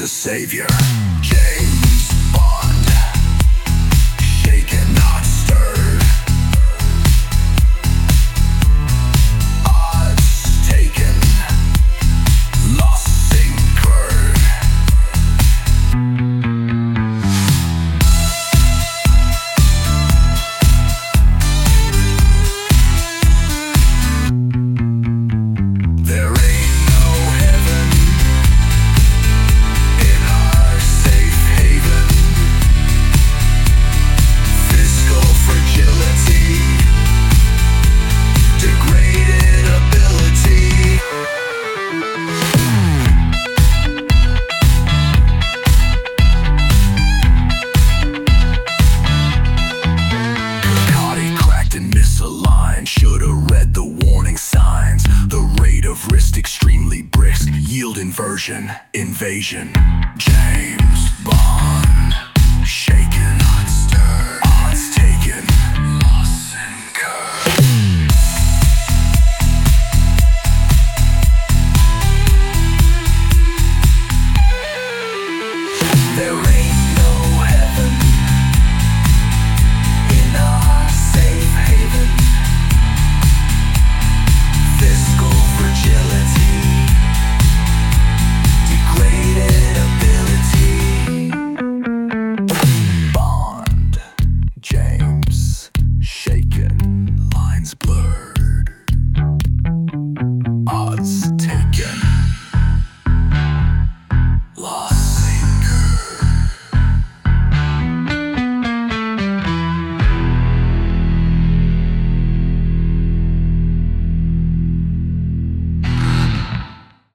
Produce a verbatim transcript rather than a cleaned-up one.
a savior. James Bond, shaken not stirred. Odds taken, loss incurred. There ain't no heaven in our safe haven. Fiscal fragility, degraded ability. Kakati cracked and misaligned. Should've read the warning signs. The rate of risk extremely brisk. Yield inversion, invasion. James Bond.